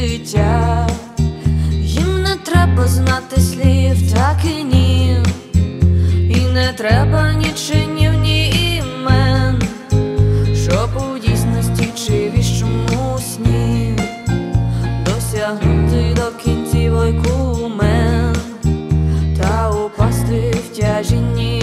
життя. Їм не треба знати слів, так і ні, і не треба ні чинів, ні імен, щоб у дійсності чи віщому сні досягнути до кінців ойкумен та упасти в тяжінні